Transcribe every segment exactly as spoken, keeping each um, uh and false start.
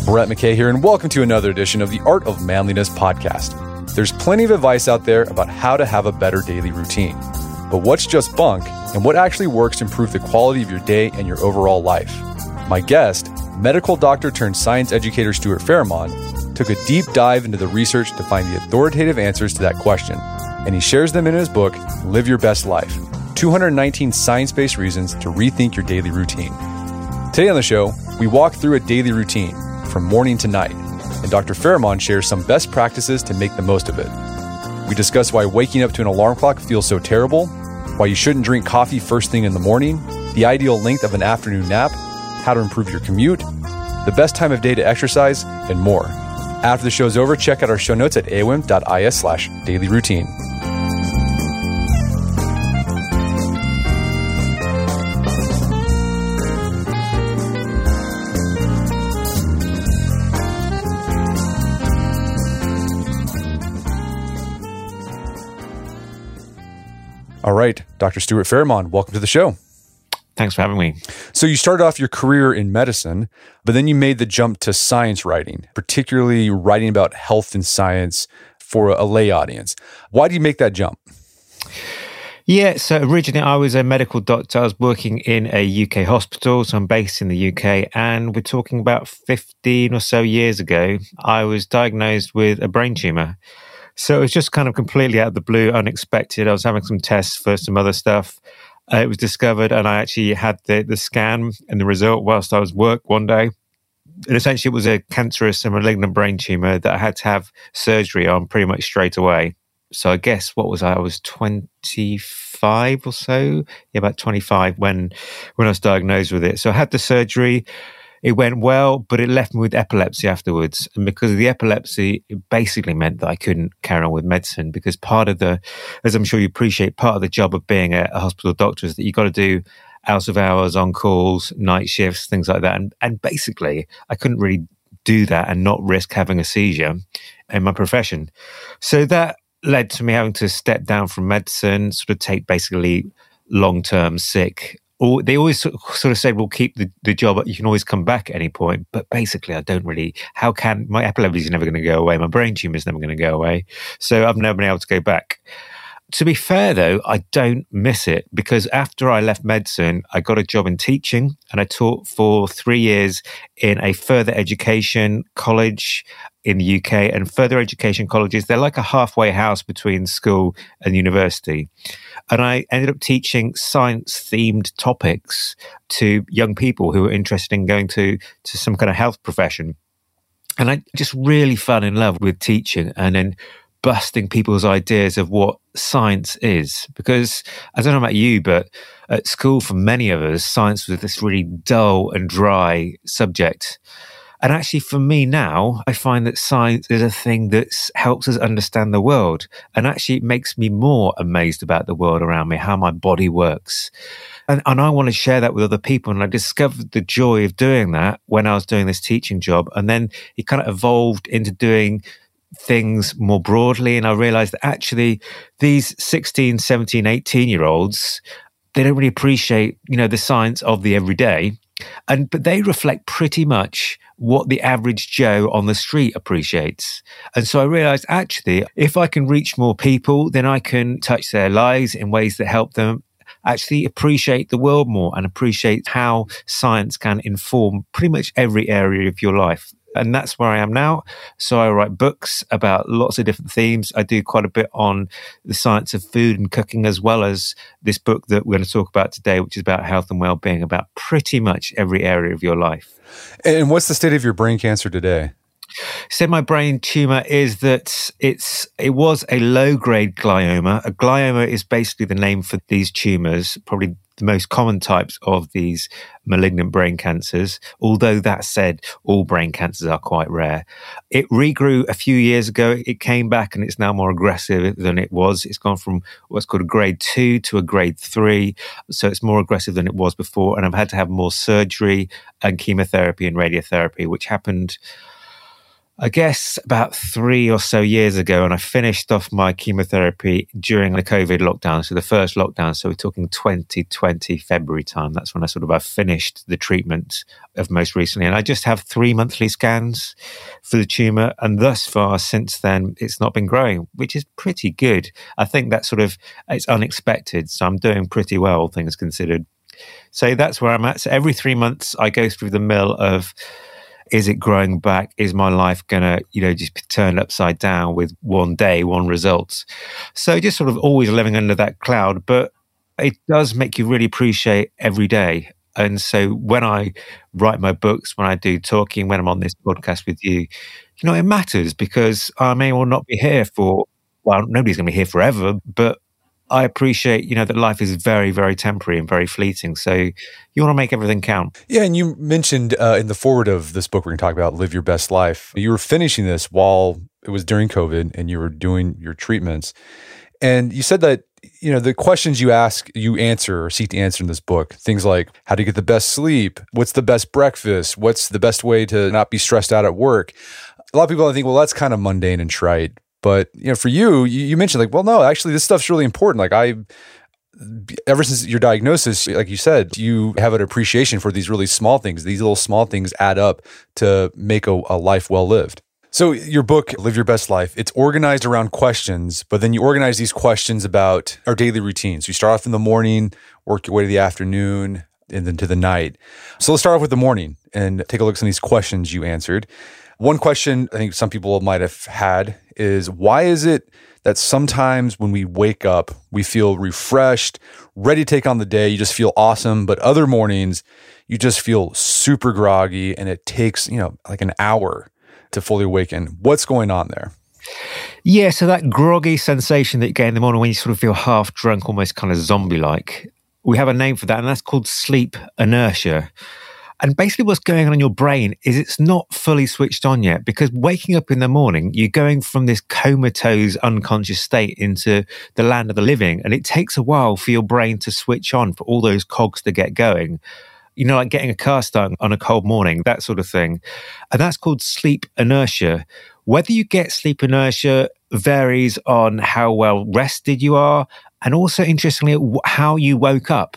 Brett McKay here, and welcome to another edition of the Art of Manliness podcast. There's plenty of advice out there about how to have a better daily routine. But what's just bunk, and what actually works to improve the quality of your day and your overall life? My guest, medical doctor turned science educator Stuart Farrimond, took a deep dive into the research to find the authoritative answers to that question, and he shares them in his book, Live Your Best Life, two hundred nineteen Science-Based Reasons to Rethink Your Daily Routine. Today on the show, we walk through a daily routine, from morning to night, and Doctor Farrimond shares some best practices to make the most of it. We discuss why waking up to an alarm clock feels so terrible, why you shouldn't drink coffee first thing in the morning, the ideal length of an afternoon nap, how to improve your commute, the best time of day to exercise, and more. After the show's over, check out our show notes at aom.is slash daily routine. All right, Doctor Stuart Farrimond, welcome to the show. Thanks for having me. So you started off your career in medicine, but then you made the jump to science writing, particularly writing about health and science for a lay audience. Why did you make that jump? Yeah, so originally I was a medical doctor. I was working in a U K hospital, so I'm based in the U K, and we're talking about fifteen or so years ago, I was diagnosed with a brain tumor. So it was just kind of completely out of the blue, unexpected. I was having some tests for some other stuff. Uh, it was discovered, and I actually had the, the scan and the result whilst I was at work one day. And essentially, it was a cancerous and malignant brain tumor that I had to have surgery on pretty much straight away. So I guess, what was I? I was twenty-five or so, yeah, about twenty-five when when I was diagnosed with it. So I had the surgery. It went well, but it left me with epilepsy afterwards. And because of the epilepsy, it basically meant that I couldn't carry on with medicine, because part of the, as I'm sure you appreciate, part of the job of being a, a hospital doctor is that you've got to do out of hours, on calls, night shifts, things like that. And, and basically, I couldn't really do that and not risk having a seizure in my profession. So that led to me having to step down from medicine, sort of take basically long-term sick. Or they always sort of said, we'll keep the, the job, you can always come back at any point. But basically, I don't really, how can, my epilepsy is never going to go away. My brain tumor is never going to go away. So I've never been able to go back. To be fair, though, I don't miss it, because after I left medicine, I got a job in teaching, and I taught for three years in a further education college in the U K. And further education colleges, they're like a halfway house between school and university. And I ended up teaching science-themed topics to young people who were interested in going to, to some kind of health profession. And I just really fell in love with teaching and then busting people's ideas of what science is. Because I don't know about you, but at school, for many of us, science was this really dull and dry subject. And actually, for me now, I find that science is a thing that helps us understand the world. And actually, it makes me more amazed about the world around me, how my body works. And, and I want to share that with other people. And I discovered the joy of doing that when I was doing this teaching job. And then it kind of evolved into doing things more broadly. And I realized that actually, these sixteen, seventeen, eighteen year olds, they don't really appreciate, you know, the science of the everyday. And but they reflect pretty much what the average Joe on the street appreciates. And so I realized, actually, if I can reach more people, then I can touch their lives in ways that help them actually appreciate the world more and appreciate how science can inform pretty much every area of your life. And that's where I am now. So I write books about lots of different themes. I do quite a bit on the science of food and cooking, as well as this book that we're going to talk about today, which is about health and well-being, about pretty much every area of your life. And what's the state of your brain cancer today? So my brain tumor is that it's it was a low-grade glioma. A glioma is basically the name for these tumors, probably the most common types of these malignant brain cancers. Although that said, all brain cancers are quite rare. It regrew a few years ago. It came back and it's now more aggressive than it was. It's gone from what's called a grade two to a grade three. So it's more aggressive than it was before. And I've had to have more surgery and chemotherapy and radiotherapy, which happened I guess about three or so years ago, and I finished off my chemotherapy during the COVID lockdown. So the first lockdown, so we're talking twenty twenty February time. That's when I sort of I finished the treatment of most recently. And I just have three monthly scans for the tumour. And thus far, since then, it's not been growing, which is pretty good. I think that sort of, it's unexpected. So I'm doing pretty well, all things considered. So that's where I'm at. So every three months, I go through the mill of, is it growing back? Is my life going to, you know, just be turned upside down with one day, one result? So just sort of always living under that cloud, but it does make you really appreciate every day. And so when I write my books, when I do talking, when I'm on this podcast with you, you know, it matters because I may or not be here for, well, nobody's going to be here forever, but I appreciate, you know, that life is very, very temporary and very fleeting. So you want to make everything count. Yeah, and you mentioned uh, in the forward of this book, we're going to talk about Live Your Best Life. You were finishing this while it was during COVID and you were doing your treatments. And you said that, you know, the questions you ask, you answer or seek to answer in this book, things like how to get the best sleep, what's the best breakfast, what's the best way to not be stressed out at work. A lot of people, I think, well, that's kind of mundane and trite. But, you know, for you, you, you mentioned like, well, no, actually this stuff's really important. Like I, ever since your diagnosis, like you said, you have an appreciation for these really small things. These little small things add up to make a, a life well lived. So your book, Live Your Best Life, it's organized around questions, but then you organize these questions about our daily routines. So you start off in the morning, work your way to the afternoon, and then to the night. So let's start off with the morning and take a look at some of these questions you answered. One question I think some people might have had is, why is it that sometimes when we wake up, we feel refreshed, ready to take on the day, you just feel awesome, but other mornings, you just feel super groggy and it takes, you know, like an hour to fully awaken? What's going on there? Yeah, so that groggy sensation that you get in the morning when you sort of feel half drunk, almost kind of zombie-like, we have a name for that, and that's called sleep inertia. And basically what's going on in your brain is it's not fully switched on yet, because waking up in the morning, you're going from this comatose unconscious state into the land of the living. And it takes a while for your brain to switch on, for all those cogs to get going. You know, like getting a car started on a cold morning, that sort of thing. And that's called sleep inertia. Whether you get sleep inertia varies on how well rested you are, and also, interestingly, how you woke up.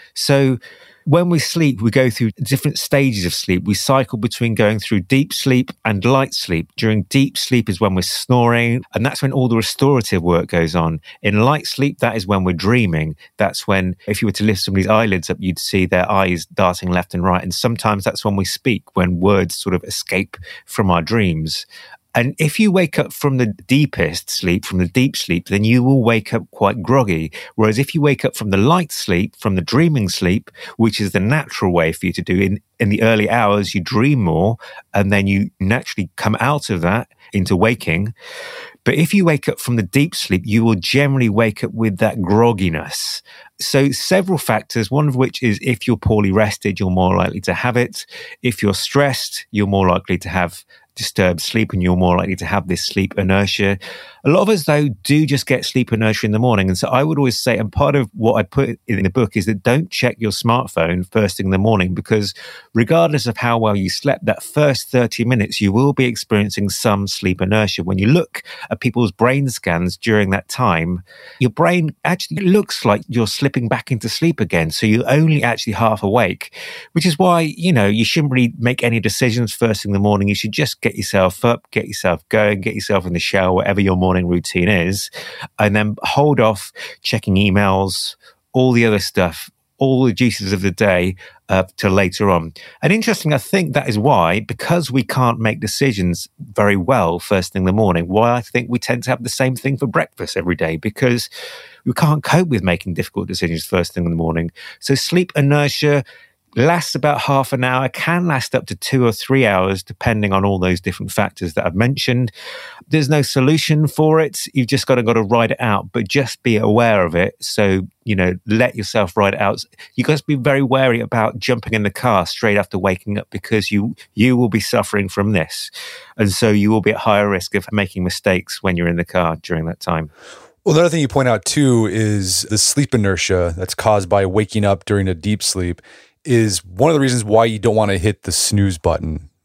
So when we sleep, we go through different stages of sleep. We cycle between going through deep sleep and light sleep. During deep sleep is when we're snoring, and that's when all the restorative work goes on. In light sleep, that is when we're dreaming. That's when, if you were to lift somebody's eyelids up, you'd see their eyes darting left and right. And sometimes that's when we speak, when words sort of escape from our dreams. And if you wake up from the deepest sleep, from the deep sleep, then you will wake up quite groggy. Whereas if you wake up from the light sleep, from the dreaming sleep, which is the natural way for you to do in, in the early hours, you dream more, and then you naturally come out of that into waking. But if you wake up from the deep sleep, you will generally wake up with that grogginess. So several factors, one of which is if you're poorly rested, you're more likely to have it. If you're stressed, you're more likely to have disturbed sleep, and you're more likely to have this sleep inertia. A lot of us, though, do just get sleep inertia in the morning. And so I would always say, and part of what I put in the book is that don't check your smartphone first thing in the morning, because regardless of how well you slept, that first thirty minutes, you will be experiencing some sleep inertia. When you look at people's brain scans during that time, your brain actually looks like you're slipping back into sleep again. So you're only actually half awake, which is why, you know, you shouldn't really make any decisions first thing in the morning. You should just get yourself up, get yourself going, get yourself in the shower, whatever your morning routine is, and then hold off checking emails, all the other stuff, all the juices of the day uh, till later on. And interesting, I think that is why, because we can't make decisions very well first thing in the morning, why I think we tend to have the same thing for breakfast every day, because we can't cope with making difficult decisions first thing in the morning. So sleep inertia lasts about half an hour, can last up to two or three hours, depending on all those different factors that I've mentioned. There's no solution for it. You've just got to, got to ride it out, but just be aware of it. So, you know, let yourself ride it out. You got to be very wary about jumping in the car straight after waking up, because you, you will be suffering from this. And so you will be at higher risk of making mistakes when you're in the car during that time. Well, another thing you point out too is the sleep inertia that's caused by waking up during a deep sleep is one of the reasons why you don't want to hit the snooze button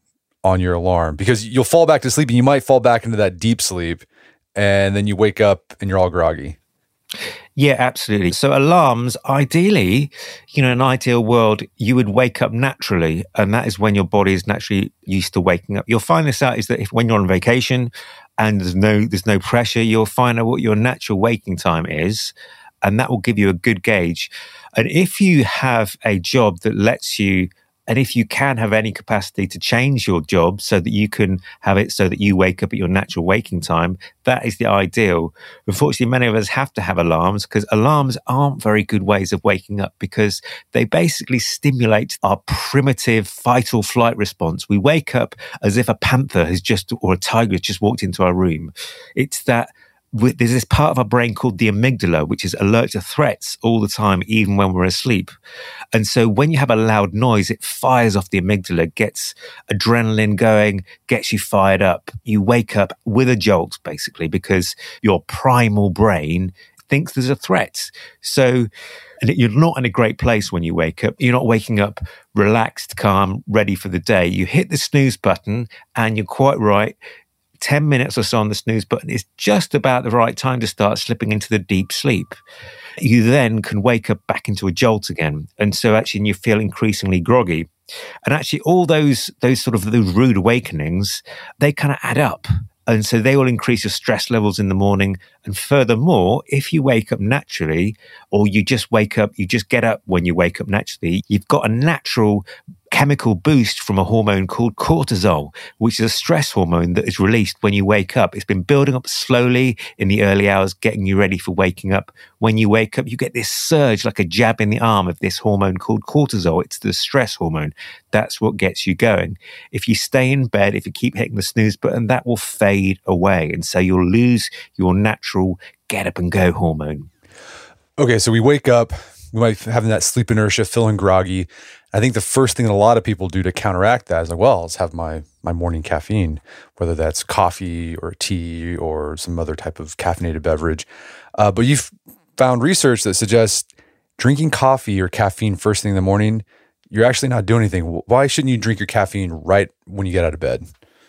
on your alarm? Because you'll fall back to sleep and you might fall back into that deep sleep and then you wake up and you're all groggy. Yeah, absolutely. So alarms, ideally, you know, in an ideal world, you would wake up naturally. And that is when your body is naturally used to waking up. You'll find this out is that if when you're on vacation and there's no, there's no pressure, you'll find out what your natural waking time is. And that will give you a good gauge. And if you have a job that lets you, and if you can have any capacity to change your job so that you can have it so that you wake up at your natural waking time, that is the ideal. Unfortunately, many of us have to have alarms because alarms aren't very good ways of waking up because they basically stimulate our primitive fight or flight response. We wake up as if a panther has just, or a tiger has just walked into our room. It's that there's this part of our brain called the amygdala, which is alert to threats all the time, even when we're asleep. And so when you have a loud noise, it fires off the amygdala, gets adrenaline going, gets you fired up. You wake up with a jolt, basically, because your primal brain thinks there's a threat. So and you're not in a great place when you wake up. You're not waking up relaxed, calm, ready for the day. You hit the snooze button, and you're quite right. ten minutes or so on the snooze button is just about the right time to start slipping into the deep sleep. You then can wake up back into a jolt again. And so actually you feel increasingly groggy. And actually all those, those sort of those rude awakenings, they kind of add up. And so they will increase your stress levels in the morning. And furthermore, if you wake up naturally, or you just wake up, you just get up when you wake up naturally, you've got a natural chemical boost from a hormone called cortisol, which is a stress hormone that is released when you wake up. It's been building up slowly in the early hours, getting you ready for waking up. When you wake up, you get this surge, like a jab in the arm of this hormone called cortisol. It's the stress hormone. That's what gets you going. If you stay in bed, if you keep hitting the snooze button, that will fade away. And so you'll lose your natural get up and go hormone. Okay, so we wake up, we might be having that sleep inertia, feeling groggy. I think the first thing that a lot of people do to counteract that is like, well, let's have my my morning caffeine, whether that's coffee or tea or some other type of caffeinated beverage. Uh, but you've found research that suggests drinking coffee or caffeine first thing in the morning, you're actually not doing anything. Why shouldn't you drink your caffeine right when you get out of bed?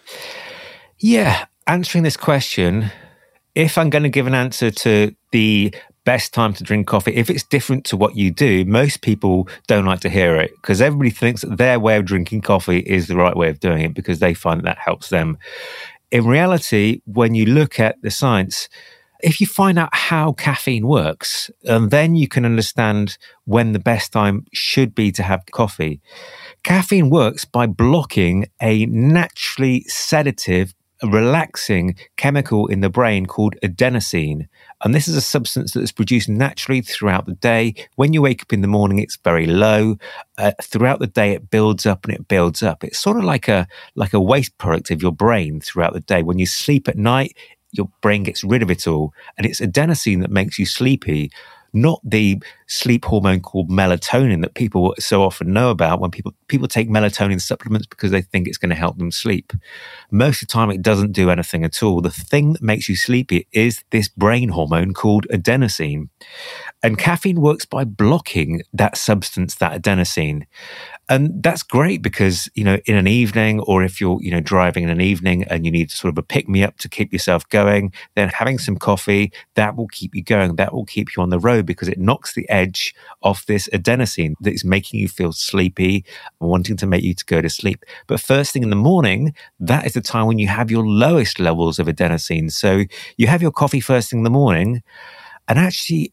Yeah, answering this question, if I'm going to give an answer to the best time to drink coffee, if it's different to what you do, most people don't like to hear it because everybody thinks that their way of drinking coffee is the right way of doing it because they find that helps them. In reality, when you look at the science, if you find out how caffeine works, and then you can understand when the best time should be to have coffee. Caffeine works by blocking a naturally sedative, a relaxing chemical in the brain called adenosine. And this is a substance that is produced naturally throughout the day. When you wake up in the morning, it's very low. Uh, throughout the day, it builds up and it builds up. It's sort of like a, like a waste product of your brain throughout the day. When you sleep at night, your brain gets rid of it all. And it's adenosine that makes you sleepy, not the sleep hormone called melatonin that people so often know about when people people take melatonin supplements because they think it's going to help them sleep. Most of the time, it doesn't do anything at all. The thing that makes you sleepy is this brain hormone called adenosine. And caffeine works by blocking that substance, that adenosine. And that's great because, you know, in an evening, or if you're, you know, driving in an evening and you need sort of a pick-me-up to keep yourself going, then having some coffee, that will keep you going. That will keep you on the road because it knocks the edge off this adenosine that is making you feel sleepy and wanting to make you to go to sleep. But first thing in the morning, that is the time when you have your lowest levels of adenosine. So you have your coffee first thing in the morning, and actually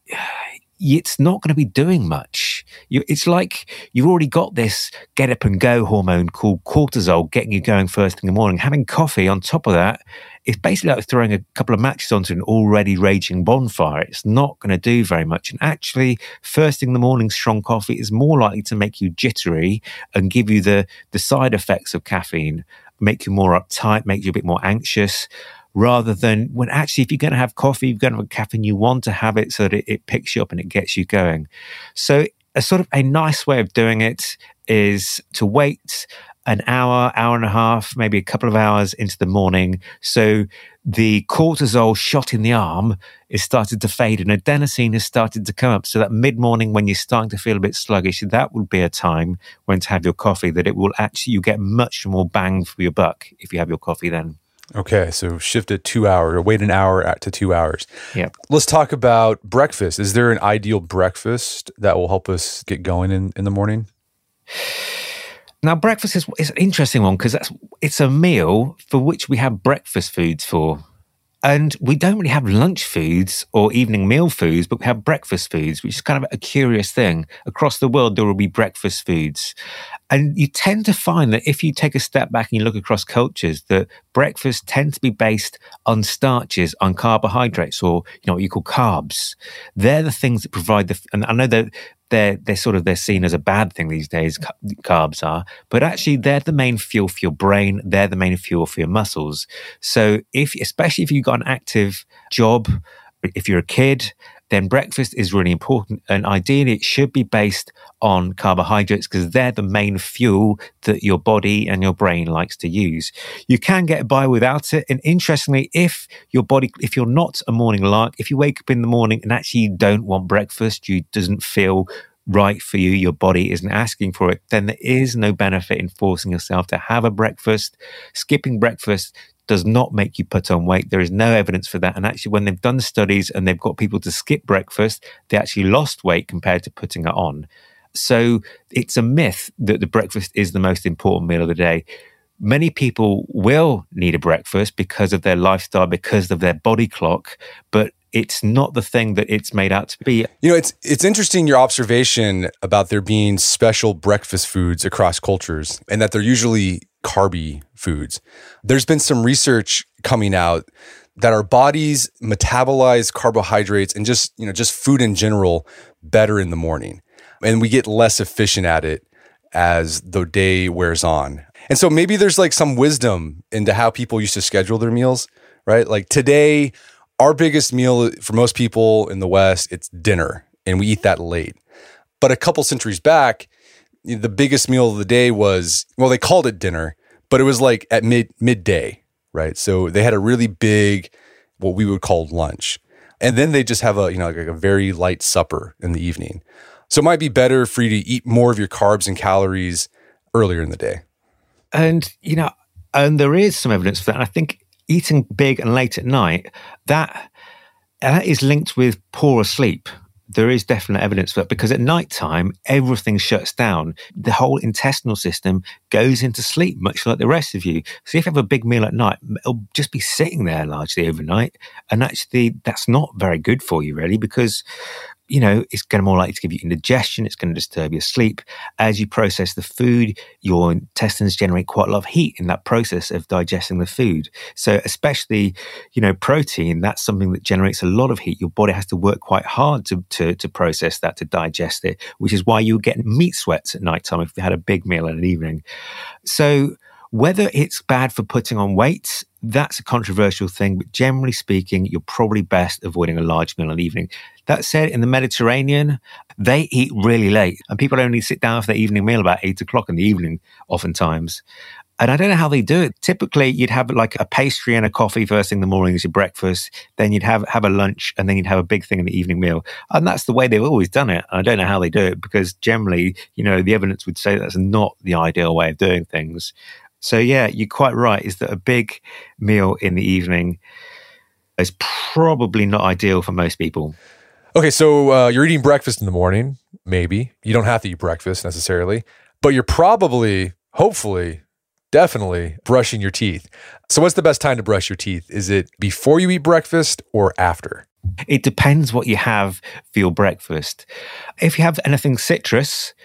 it's not going to be doing much. You, it's like you've already got this get up and go hormone called cortisol getting you going first thing in the morning. Having coffee on top of that, it's basically like throwing a couple of matches onto an already raging bonfire. It's not going to do very much. And actually, first thing in the morning, strong coffee is more likely to make you jittery and give you the, the side effects of caffeine, make you more uptight, make you a bit more anxious, rather than when actually, if you're going to have coffee, you're going to have caffeine, you want to have it so that it, it picks you up and it gets you going. So a sort of a nice way of doing it is to wait an hour, hour and a half, maybe a couple of hours into the morning. So the cortisol shot in the arm is started to fade and adenosine has started to come up. So that mid-morning when you're starting to feel a bit sluggish, that would be a time when to have your coffee, that it will actually, you get much more bang for your buck if you have your coffee then. Okay, so shift it two hours or wait an hour at to two hours. Yeah. Let's talk about breakfast. Is there an ideal breakfast that will help us get going in, in the morning? Now, breakfast is, is an interesting one because it's a meal for which we have breakfast foods for. And we don't really have lunch foods or evening meal foods, but we have breakfast foods, which is kind of a curious thing. Across the world, there will be breakfast foods. And you tend to find that if you take a step back and you look across cultures, that breakfast tend to be based on starches, on carbohydrates, or, you know, what you call carbs. They're the things that provide the, and I know that they're, they're sort of, they're seen as a bad thing these days, carbs are, but actually they're the main fuel for your brain. They're the main fuel for your muscles. So if, especially if you've got an active job, if you're a kid, then breakfast is really important. And ideally, it should be based on carbohydrates because they're the main fuel that your body and your brain likes to use. You can get by without it. And interestingly, if your body, if you're not a morning lark, if you wake up in the morning and actually you don't want breakfast, you doesn't feel right for you, your body isn't asking for it, then there is no benefit in forcing yourself to have a breakfast. Skipping breakfast does not make you put on weight. There is no evidence for that. And actually, when they've done studies and they've got people to skip breakfast, they actually lost weight compared to putting it on. So it's a myth that the breakfast is the most important meal of the day. Many people will need a breakfast because of their lifestyle, because of their body clock, but it's not the thing that it's made out to be. You know, it's it's interesting your observation about there being special breakfast foods across cultures and that they're usually carby foods. There's been some research coming out that our bodies metabolize carbohydrates and just, you know, just food in general better in the morning. And we get less efficient at it as the day wears on. And so maybe there's like some wisdom into how people used to schedule their meals, right? Like today, our biggest meal for most people in the West, it's dinner, and we eat that late. But a couple centuries back, the biggest meal of the day was, well, they called it dinner, but it was like at mid midday, right? So they had a really big, what we would call lunch. And then they just have a, you know, like a very light supper in the evening. So it might be better for you to eat more of your carbs and calories earlier in the day. And, you know, and there is some evidence for that. And I think eating big and late at night, that that is linked with poorer sleep. There is definite evidence for that because at nighttime, everything shuts down. The whole intestinal system goes into sleep, much like the rest of you. So if you have a big meal at night, it'll just be sitting there largely overnight. And actually, that's not very good for you, really, because, you know, it's going to more likely to give you indigestion. It's going to disturb your sleep. As you process the food, your intestines generate quite a lot of heat in that process of digesting the food. So especially, you know, protein, that's something that generates a lot of heat. Your body has to work quite hard to, to, to process that, to digest it, which is why you get meat sweats at nighttime if you had a big meal in an evening. So whether it's bad for putting on weight, that's a controversial thing, but generally speaking, you're probably best avoiding a large meal in the evening. That said, in the Mediterranean, they eat really late, and people only sit down for their evening meal about eight o'clock in the evening, oftentimes. And I don't know how they do it. Typically, you'd have like a pastry and a coffee first thing in the morning as your breakfast. Then you'd have, have a lunch, and then you'd have a big thing in the evening meal. And that's the way they've always done it. I don't know how they do it because generally, you know, the evidence would say that's not the ideal way of doing things. So yeah, you're quite right, is that a big meal in the evening is probably not ideal for most people. Okay, so uh, you're eating breakfast in the morning, maybe. You don't have to eat breakfast necessarily, but you're probably, hopefully, definitely brushing your teeth. So what's the best time to brush your teeth? Is it before you eat breakfast or after? It depends what you have for your breakfast. If you have anything citrus,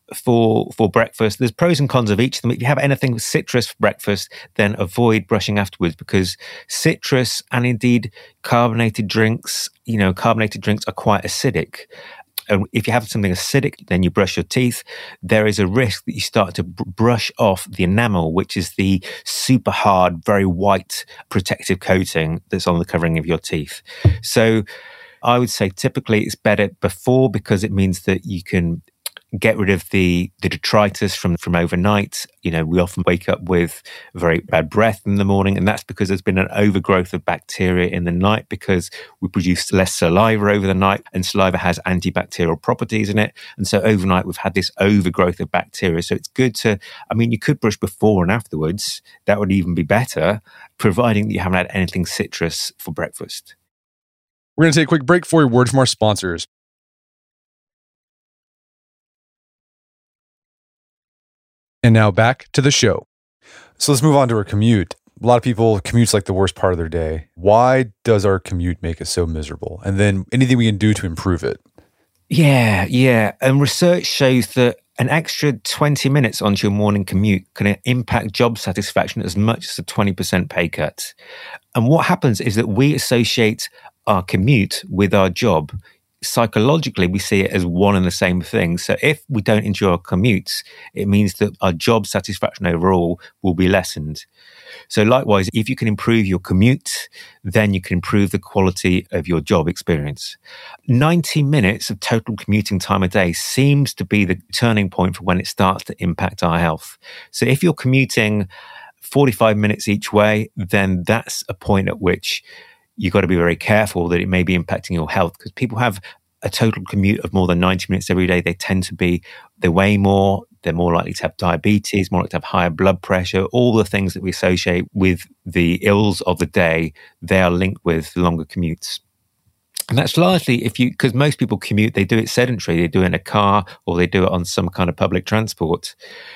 for for breakfast, there's pros and cons of each of them. If you have anything citrus for breakfast, then avoid brushing afterwards because citrus and indeed carbonated drinks, you know, carbonated drinks are quite acidic. And if you have something acidic, then you brush your teeth, there is a risk that you start to br- brush off the enamel, which is the super hard, very white protective coating that's on the covering of your teeth. So I would say typically it's better before because it means that you can get rid of the, the detritus from, from overnight. You know, we often wake up with very bad breath in the morning, and that's because there's been an overgrowth of bacteria in the night because we produce less saliva over the night, and saliva has antibacterial properties in it. And so overnight we've had this overgrowth of bacteria. So it's good to, I mean, you could brush before and afterwards. That would even be better, providing that you haven't had anything citrus for breakfast. We're going to take a quick break for a word from our sponsors. And now back to the show. So let's move on to our commute. A lot of people, commute's like the worst part of their day. Why does our commute make it so miserable? And then anything we can do to improve it? Yeah, yeah. And research shows that an extra twenty minutes onto your morning commute can impact job satisfaction as much as a twenty percent pay cut. And what happens is that we associate our commute with our job. Psychologically, we see it as one and the same thing. So if we don't enjoy our commutes, it means that our job satisfaction overall will be lessened. So likewise, if you can improve your commute, then you can improve the quality of your job experience. ninety minutes of total commuting time a day seems to be the turning point for when it starts to impact our health. So if you're commuting forty-five minutes each way, then that's a point at which you've got to be very careful that it may be impacting your health, because people have a total commute of more than ninety minutes every day. They tend to be, they weigh more, they're more likely to have diabetes, more likely to have higher blood pressure, all the things that we associate with the ills of the day, they are linked with longer commutes. And that's largely if you, because most people commute, they do it sedentary, they do it in a car or they do it on some kind of public transport.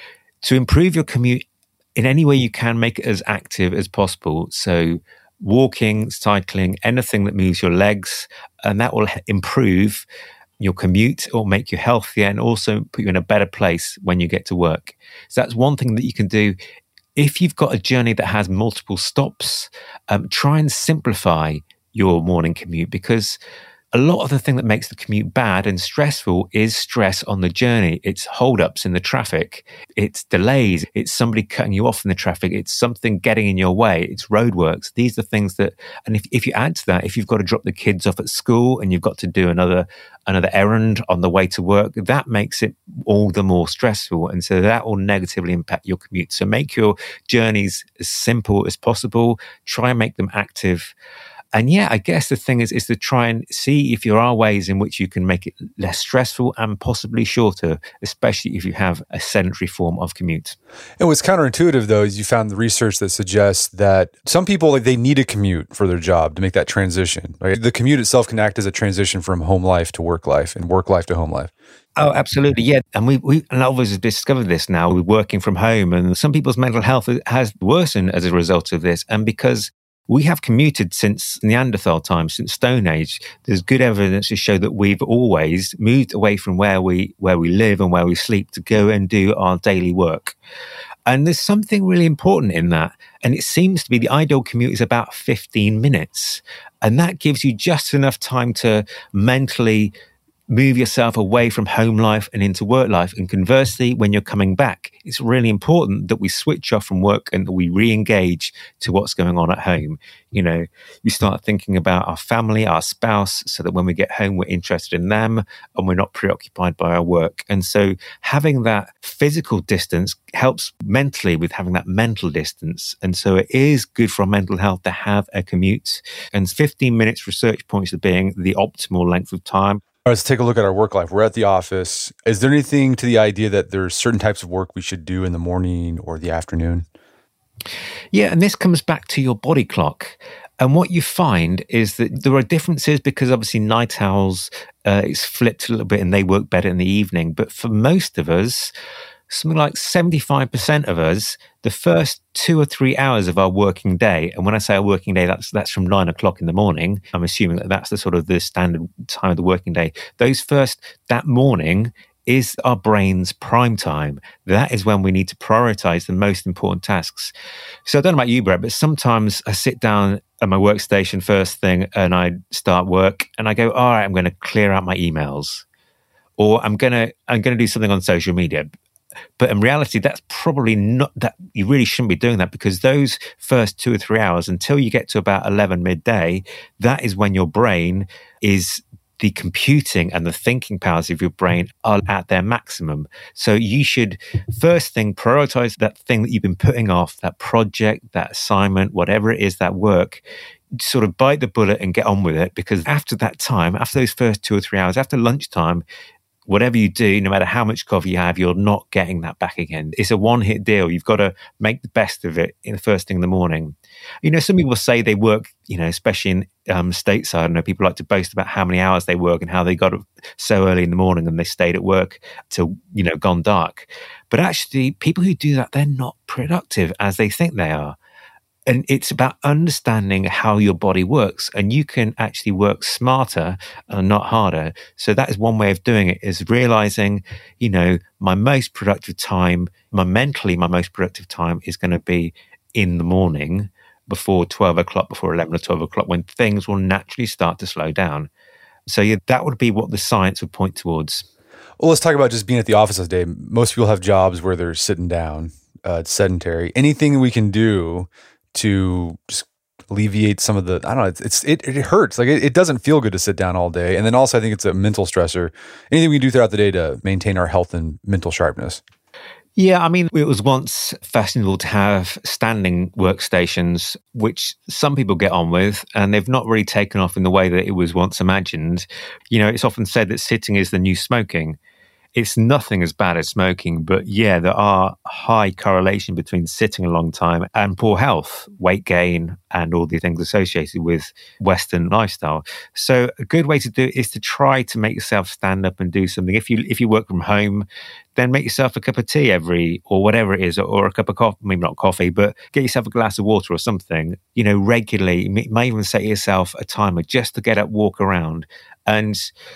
To improve your commute in any way you can, make it as active as possible. So walking, cycling, anything that moves your legs, and that will improve your commute or make you healthier and also put you in a better place when you get to work. So that's one thing that you can do. If you've got a journey that has multiple stops, um, try and simplify your morning commute, because a lot of the thing that makes the commute bad and stressful is stress on the journey. It's holdups in the traffic. It's delays. It's somebody cutting you off in the traffic. It's something getting in your way. It's roadworks. These are things that, and if, if you add to that, if you've got to drop the kids off at school and you've got to do another, another errand on the way to work, that makes it all the more stressful. And so that will negatively impact your commute. So make your journeys as simple as possible. Try and make them active. And yeah, I guess the thing is, is to try and see if there are ways in which you can make it less stressful and possibly shorter, especially if you have a sedentary form of commute. And what's counterintuitive, though, is you found the research that suggests that some people, like, they need a commute for their job to make that transition. Right? The commute itself can act as a transition from home life to work life and work life to home life. Oh, absolutely. Yeah. And we, we, a lot of us have discovered this now. We're working from home, and some people's mental health has worsened as a result of this. And because we have commuted since Neanderthal times, since Stone Age, there's good evidence to show that we've always moved away from where we where we live and where we sleep to go and do our daily work. And there's something really important in that. And it seems to be the ideal commute is about fifteen minutes. And that gives you just enough time to mentally move yourself away from home life and into work life. And conversely, when you're coming back, it's really important that we switch off from work and that we re-engage to what's going on at home. You know, we start thinking about our family, our spouse, so that when we get home, we're interested in them and we're not preoccupied by our work. And so having that physical distance helps mentally with having that mental distance. And so it is good for our mental health to have a commute. And fifteen minutes research points to being the optimal length of time. All right, let's take a look at our work life. We're at the office. Is there anything to the idea that there's certain types of work we should do in the morning or the afternoon? Yeah, and this comes back to your body clock. And what you find is that there are differences because obviously night owls, uh, it's flipped a little bit and they work better in the evening. But for most of us, something like seventy-five percent of us, the first two or three hours of our working day, and when I say our working day, that's that's from nine o'clock in the morning. I'm assuming that that's the sort of the standard time of the working day. Those first, that morning is our brain's prime time. That is when we need to prioritize the most important tasks. So I don't know about you, Brett, but sometimes I sit down at my workstation first thing and I start work and I go, all right, I'm going to clear out my emails, or I'm going to I'm going to do something on social media. But in reality, that's probably not that. You really shouldn't be doing that, because those first two or three hours until you get to about eleven midday, that is when your brain is the computing and the thinking powers of your brain are at their maximum. So you should first thing prioritize that thing that you've been putting off, that project, that assignment, whatever it is, that work. Sort of bite the bullet and get on with it, because after that time, after those first two or three hours, after lunchtime, whatever you do, no matter how much coffee you have, you're not getting that back again. It's a one-hit deal. You've got to make the best of it in the first thing in the morning. You know, some people say they work, you know, especially in um, stateside, I know people like to boast about how many hours they work and how they got up so early in the morning and they stayed at work till, you know, gone dark. But actually, people who do that, they're not productive as they think they are. And it's about understanding how your body works, and you can actually work smarter and not harder. So that is one way of doing it, is realizing, you know, my most productive time, my mentally, my most productive time is going to be in the morning before twelve o'clock, before eleven or twelve o'clock, when things will naturally start to slow down. So yeah, that would be what the science would point towards. Well, let's talk about just being at the office all day. Most people have jobs where they're sitting down, uh, it's sedentary. Anything we can do to just alleviate some of the, I don't know, it's, it's it, it hurts. Like it, it doesn't feel good to sit down all day. And then also I think it's a mental stressor. Anything we can do throughout the day to maintain our health and mental sharpness. Yeah, I mean, it was once fashionable to have standing workstations, which some people get on with, and they've not really taken off in the way that it was once imagined. You know, it's often said that sitting is the new smoking. It's nothing as bad as smoking, but yeah, there are high correlation between sitting a long time and poor health, weight gain, and all the things associated with Western lifestyle. So a good way to do it is to try to make yourself stand up and do something. If you if you work from home, then make yourself a cup of tea every, or whatever it is, or, or a cup of coffee, maybe not coffee, but get yourself a glass of water or something, you know, regularly. You may even set yourself a timer just to get up, walk around. And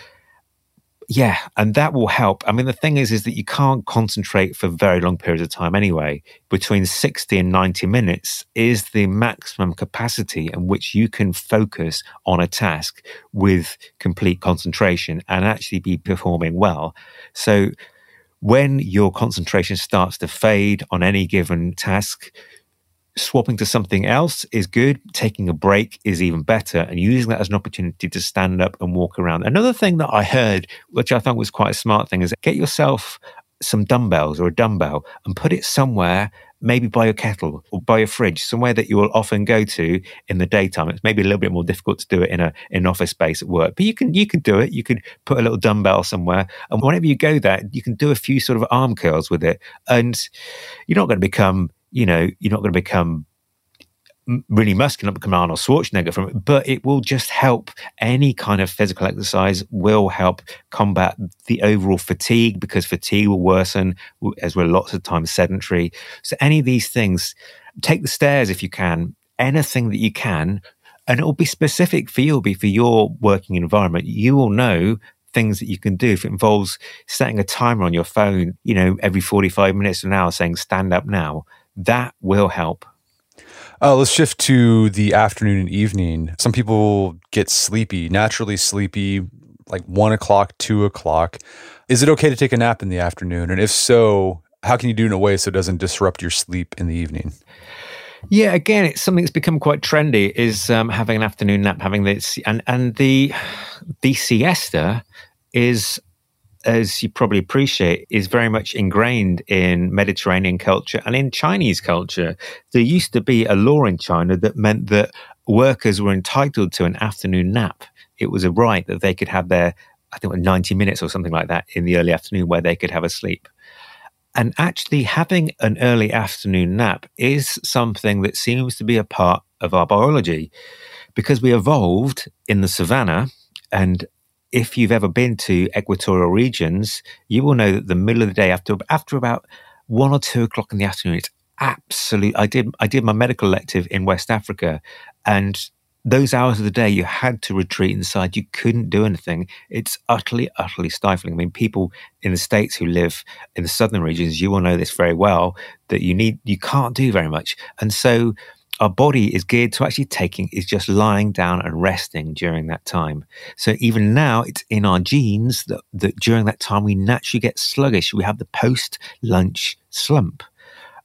yeah, and that will help. I mean, the thing is, is that you can't concentrate for very long periods of time anyway. Between sixty and ninety minutes is the maximum capacity in which you can focus on a task with complete concentration and actually be performing well. So when your concentration starts to fade on any given task, swapping to something else is good. Taking a break is even better, and using that as an opportunity to stand up and walk around. Another thing that I heard, which I thought was quite a smart thing, is get yourself some dumbbells or a dumbbell and put it somewhere, maybe by your kettle or by your fridge, somewhere that you will often go to in the daytime. It's maybe a little bit more difficult to do it in a in an office space at work, but you can you can do it. You could put a little dumbbell somewhere, and whenever you go there, you can do a few sort of arm curls with it, and you're not going to become You know, you're not going to become really muscular, not become Arnold Schwarzenegger from it, but it will just help. Any kind of physical exercise will help combat the overall fatigue, because fatigue will worsen as we're lots of times sedentary. So any of these things, take the stairs if you can, anything that you can, and it will be specific for you, it'll be for your working environment. You will know things that you can do. If it involves setting a timer on your phone, you know, every forty-five minutes to an hour saying, stand up now, that will help. Uh, let's shift to the afternoon and evening. Some people get sleepy, naturally sleepy, like one o'clock, two o'clock. Is it okay to take a nap in the afternoon? And if so, how can you do it in a way so it doesn't disrupt your sleep in the evening? Yeah, again, it's something that's become quite trendy, is um, having an afternoon nap, having this, and and the the siesta is, as you probably appreciate, is very much ingrained in Mediterranean culture and in Chinese culture. There used to be a law in China that meant that workers were entitled to an afternoon nap. It was a right that they could have their, I think, ninety minutes or something like that in the early afternoon where they could have a sleep. And actually having an early afternoon nap is something that seems to be a part of our biology, because we evolved in the savannah. And if you've ever been to equatorial regions, you will know that the middle of the day, after after about one or two o'clock in the afternoon, it's absolute. I did I did my medical elective in West Africa, and those hours of the day you had to retreat inside. You couldn't do anything. It's utterly, utterly stifling. I mean, people in the States who live in the southern regions, you will know this very well, that you need you can't do very much, and so our body is geared to actually taking, is just lying down and resting during that time. So even now, it's in our genes that, that during that time, we naturally get sluggish. We have the post-lunch slump.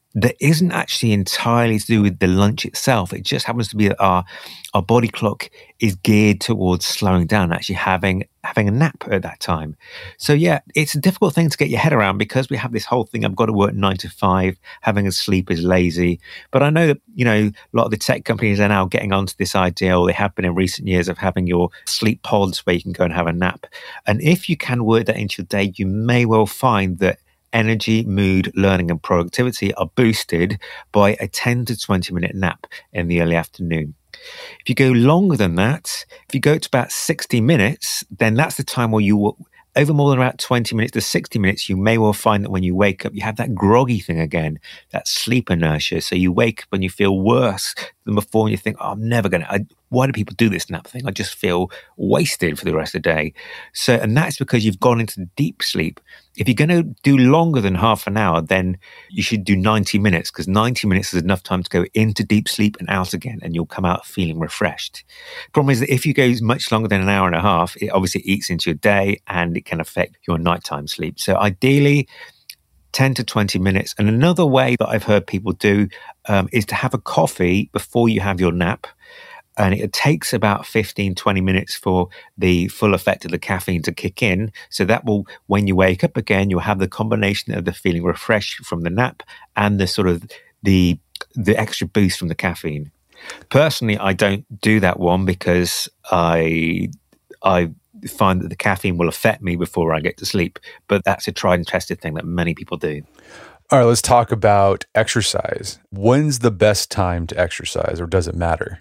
that isn't actually entirely to do with the lunch itself. It just happens to be that our our body clock is geared towards slowing down, actually having having a nap at that time. So yeah, it's a difficult thing to get your head around because we have this whole thing, I've got to work nine to five, having a sleep is lazy. But I know that, you know, a lot of the tech companies are now getting onto this idea, or they have been in recent years, of having your sleep pods where you can go and have a nap. And if you can work that into your day, you may well find that energy, mood, learning, and productivity are boosted by a ten to twenty minute nap in the early afternoon. If you go longer than that, if you go to about sixty minutes, then that's the time where you will, over more than about twenty minutes to sixty minutes, you may well find that when you wake up, you have that groggy thing again, that sleep inertia. So you wake up and you feel worse than before, and you think, oh, I'm never going to, why do people do this nap thing? I just feel wasted for the rest of the day. So, and that's because you've gone into deep sleep. If you're going to do longer than half an hour, then you should do ninety minutes, because ninety minutes is enough time to go into deep sleep and out again, and you'll come out feeling refreshed. The problem is that if you go much longer than an hour and a half, it obviously eats into your day and it can affect your nighttime sleep. So ideally, ten to twenty minutes. And another way that I've heard people do um, is to have a coffee before you have your nap. And it takes about fifteen, twenty minutes for the full effect of the caffeine to kick in. So that will, when you wake up again, you'll have the combination of the feeling refreshed from the nap and the sort of the the extra boost from the caffeine. Personally, I don't do that one because I I find that the caffeine will affect me before I get to sleep. But that's a tried and tested thing that many people do. All right, let's talk about exercise. When's the best time to exercise, or does it matter?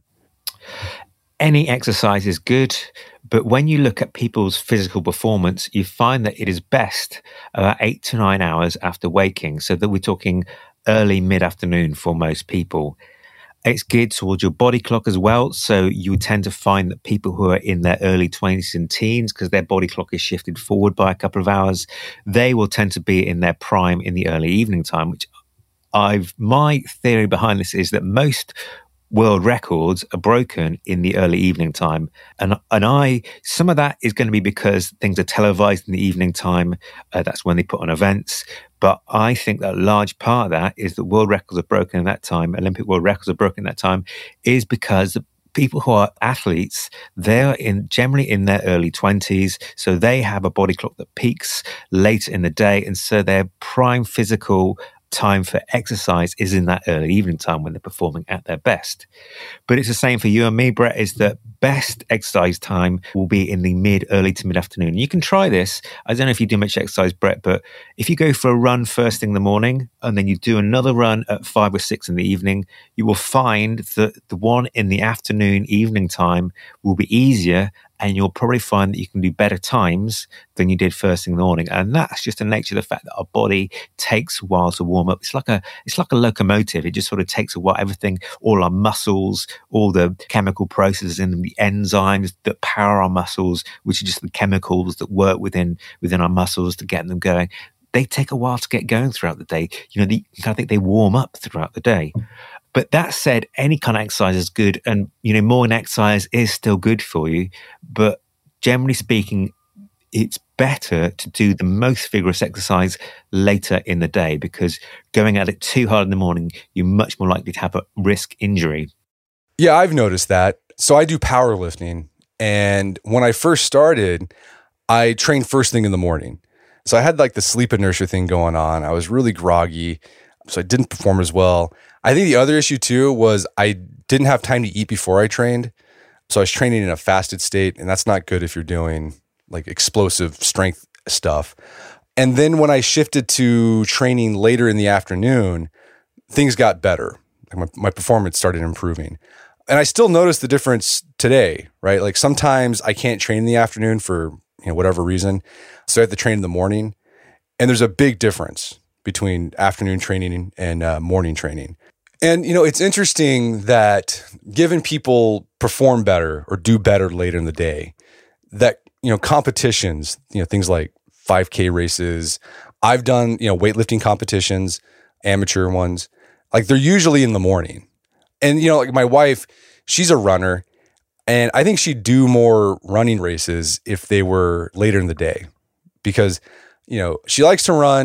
Any exercise is good, but when you look at people's physical performance, you find that it is best about eight to nine hours after waking. So that we're talking early mid-afternoon for most people. It's geared towards your body clock as well. So you tend to find that people who are in their early twenties and teens, because their body clock is shifted forward by a couple of hours, they will tend to be in their prime in the early evening time, which I've, my theory behind this is that most world records are broken in the early evening time. And and I, some of that is going to be because things are televised in the evening time. Uh, that's when they put on events. But I think that a large part of that is that world records are broken in that time. Olympic world records are broken in that time is because the people who are athletes, they're in generally in their early twenties. So they have a body clock that peaks later in the day. And so their prime physical time for exercise is in that early evening time when they're performing at their best. But it's the same for you and me, Brett, is that best exercise time will be in the mid, early to mid afternoon. You can try this. I don't know if you do much exercise, Brett, but if you go for a run first thing in the morning and then you do another run at five or six in the evening, you will find that the one in the afternoon, evening time will be easier, and you'll probably find that you can do better times than you did first thing in the morning. And that's just the nature of the fact that our body takes a while to warm up. It's like a it's like a locomotive. It just sort of takes a while. Everything, all our muscles, all the chemical processes in them, the enzymes that power our muscles, which are just the chemicals that work within within our muscles to get them going. They take a while to get going throughout the day. You know, the, I think they warm up throughout the day. But that said, any kind of exercise is good. And, you know, morning exercise is still good for you. But generally speaking, it's better to do the most vigorous exercise later in the day, because going at it too hard in the morning, you're much more likely to have a risk injury. Yeah, I've noticed that. So I do powerlifting. And when I first started, I trained first thing in the morning. So I had like the sleep inertia thing going on. I was really groggy, so I didn't perform as well. I think the other issue too was I didn't have time to eat before I trained. So I was training in a fasted state, and that's not good if you're doing like explosive strength stuff. And then when I shifted to training later in the afternoon, things got better. My, my performance started improving. And I still notice the difference today, right? Like sometimes I can't train in the afternoon for, you know, whatever reason. So I have to train in the morning. And there's a big difference between afternoon training and uh, morning training. And, you know, it's interesting that given people perform better or do better later in the day, that, you know, competitions, you know, things like five K races, I've done, you know, weightlifting competitions, amateur ones, like they're usually in the morning. And, you know, like my wife, she's a runner, and I think she'd do more running races if they were later in the day, because, you know, she likes to run,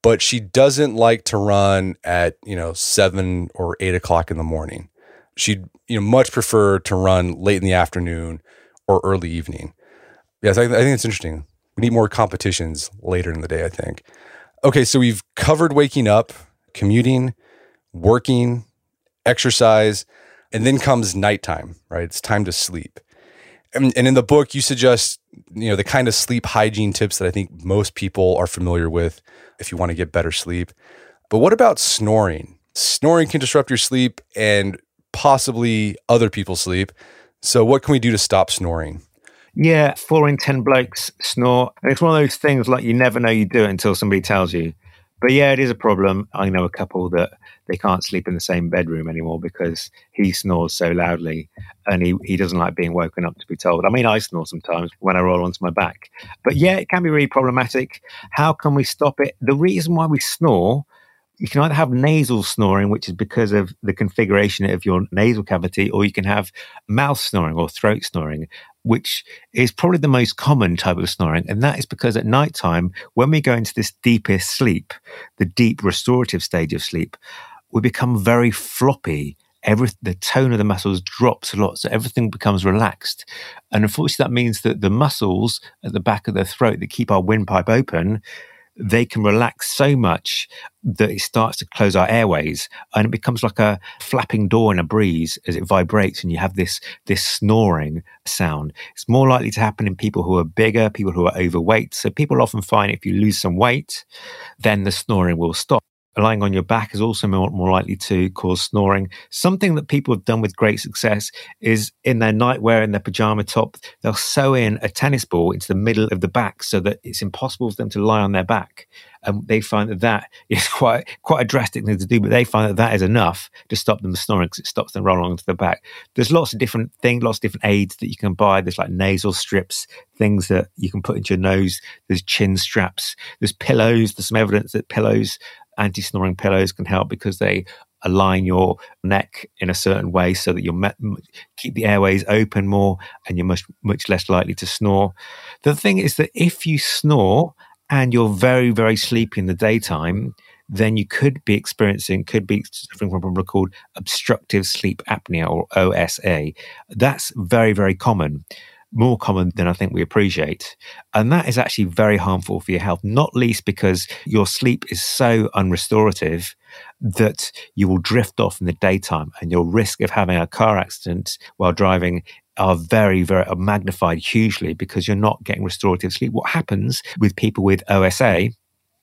but she doesn't like to run at, you know, seven or eight o'clock in the morning. She'd, you know, much prefer to run late in the afternoon or early evening. Yes, I, I think it's interesting. We need more competitions later in the day, I think. Okay, so we've covered waking up, commuting, working, exercise, and then comes nighttime, right? It's time to sleep. And, and in the book, you suggest, you know, the kind of sleep hygiene tips that I think most people are familiar with if you want to get better sleep. But what about snoring? Snoring can disrupt your sleep and possibly other people's sleep. So what can we do to stop snoring? Yeah, four in ten blokes snore. And it's one of those things like you never know you do it until somebody tells you. But yeah, it is a problem. I know a couple that they can't sleep in the same bedroom anymore because he snores so loudly and he, he doesn't like being woken up to be told. I mean, I snore sometimes when I roll onto my back. But yeah, it can be really problematic. How can we stop it? The reason why we snore, you can either have nasal snoring, which is because of the configuration of your nasal cavity, or you can have mouth snoring or throat snoring, which is probably the most common type of snoring. And that is because at nighttime, when we go into this deepest sleep, the deep restorative stage of sleep, we become very floppy. Every, the tone of the muscles drops a lot, so everything becomes relaxed. And unfortunately, that means that the muscles at the back of the throat that keep our windpipe open, they can relax so much that it starts to close our airways, and it becomes like a flapping door in a breeze as it vibrates, and you have this this snoring sound. It's more likely to happen in people who are bigger, people who are overweight. So people often find if you lose some weight, then the snoring will stop. Lying on your back is also more, more likely to cause snoring. Something that people have done with great success is in their nightwear, in their pajama top, they'll sew in a tennis ball into the middle of the back so that it's impossible for them to lie on their back. And they find that that is quite quite a drastic thing to do, but they find that that is enough to stop them snoring because it stops them rolling onto the back. There's lots of different things, lots of different aids that you can buy. There's like nasal strips, things that you can put into your nose. There's chin straps. There's pillows. There's some evidence that pillows, anti-snoring pillows, can help because they align your neck in a certain way so that you me- keep the airways open more and you're much, much less likely to snore. The thing is that if you snore and you're very, very sleepy in the daytime, then you could be experiencing, could be suffering from a problem called obstructive sleep apnea, or O S A. That's very, very common. More common than I think we appreciate. And that is actually very harmful for your health, not least because your sleep is so unrestorative that you will drift off in the daytime, and your risk of having a car accident while driving are very, very are magnified hugely because you're not getting restorative sleep. What happens with people with O S A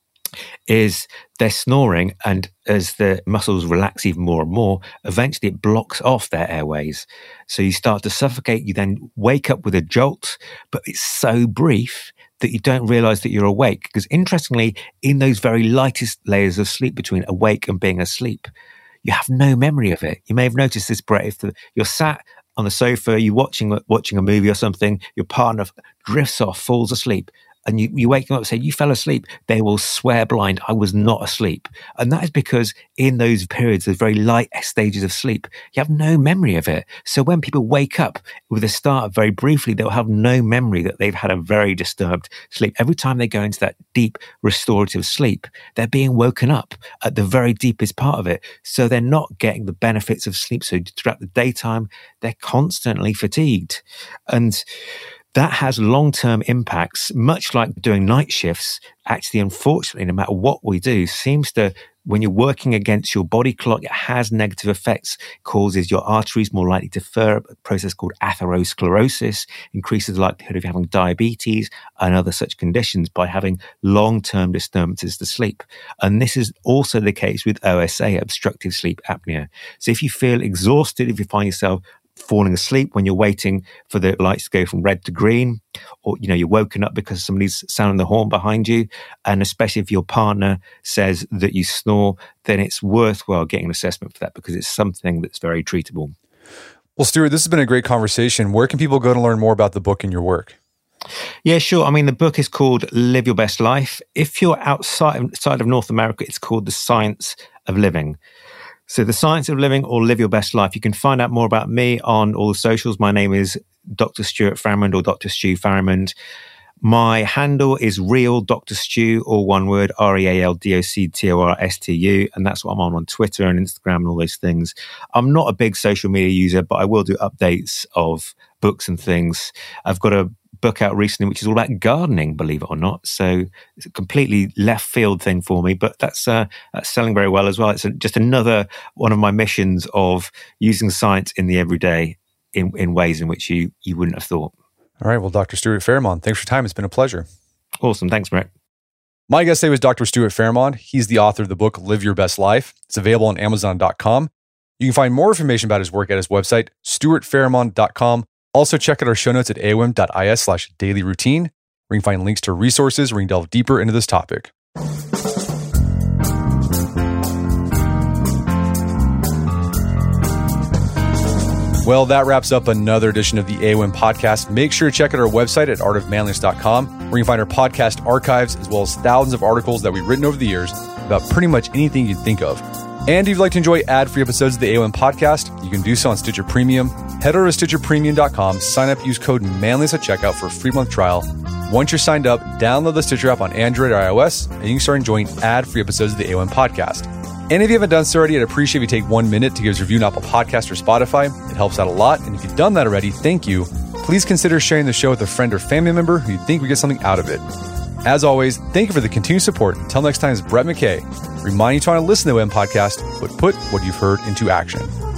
is they're snoring, and as the muscles relax even more and more, eventually it blocks off their airways. So you start to suffocate. You then wake up with a jolt, but it's so brief that you don't realize that you're awake. Because interestingly, in those very lightest layers of sleep between awake and being asleep, you have no memory of it. You may have noticed this, Brett, if the, you're sat on the sofa, you're watching, watching a movie or something, your partner drifts off, falls asleep, and you, you wake them up and say, you fell asleep, they will swear blind, I was not asleep. And that is because in those periods, those very light stages of sleep, you have no memory of it. So when people wake up with a start very briefly, they'll have no memory that they've had a very disturbed sleep. Every time they go into that deep restorative sleep, they're being woken up at the very deepest part of it. So they're not getting the benefits of sleep. So throughout the daytime, they're constantly fatigued. And that has long-term impacts, much like doing night shifts. Actually, unfortunately, no matter what we do, seems to, when you're working against your body clock, it has negative effects, causes your arteries more likely to fur, a process called atherosclerosis, increases the likelihood of having diabetes and other such conditions by having long-term disturbances to sleep. And this is also the case with O S A, obstructive sleep apnea. So if you feel exhausted, if you find yourself falling asleep when you're waiting for the lights to go from red to green, or you know you're woken up because somebody's sounding the horn behind you, and especially if your partner says that you snore, then it's worthwhile getting an assessment for that because it's something that's very treatable. Well, Stuart, this has been a great conversation. Where can people go to learn more about the book and your work? Yeah, sure. I mean, the book is called Live Your Best Life. If you're outside, outside of North America, it's called The Science of Living. So The Science of Living or Live Your Best Life. You can find out more about me on all the socials. My name is Doctor Stuart Farrimond or Doctor Stu Farrimond. My handle is Real Doctor Stu, all one word, R E A L D O C T O R S T U. And that's what I'm on on Twitter and Instagram and all those things. I'm not a big social media user, but I will do updates of books and things. I've got a book out recently, which is all about gardening, believe it or not. So it's a completely left field thing for me, but that's, uh, that's selling very well as well. It's a, just another one of my missions of using science in the everyday in, in ways in which you, you wouldn't have thought. All right. Well, Doctor Stuart Farrimond, thanks for your time. It's been a pleasure. Awesome. Thanks, Rick. My guest today was Doctor Stuart Farrimond. He's the author of the book, Live Your Best Life. It's available on amazon dot com. You can find more information about his work at his website, stuart farrimond dot com. Also, check out our show notes at aom dot is slash daily routine, where you can find links to resources where you can delve deeper into this topic. Well, that wraps up another edition of the A O M podcast. Make sure to check out our website at art of manliness dot com, where you can find our podcast archives, as well as thousands of articles that we've written over the years about pretty much anything you can think of. And if you'd like to enjoy ad-free episodes of the A O M podcast, you can do so on Stitcher Premium. Head over to stitcher premium dot com, sign up, use code manliness at checkout for a free month trial. Once you're signed up, download the Stitcher app on Android or iOS, and you can start enjoying ad-free episodes of the A O M podcast. And if you haven't done so already, I'd appreciate if you take one minute to give us a review on Apple Podcasts or Spotify. It helps out a lot. And if you've done that already, thank you. Please consider sharing the show with a friend or family member who you think would get something out of it. As always, thank you for the continued support. Until next time, it's Brett McKay, reminding you to want to listen to the A O M podcast, but put what you've heard into action.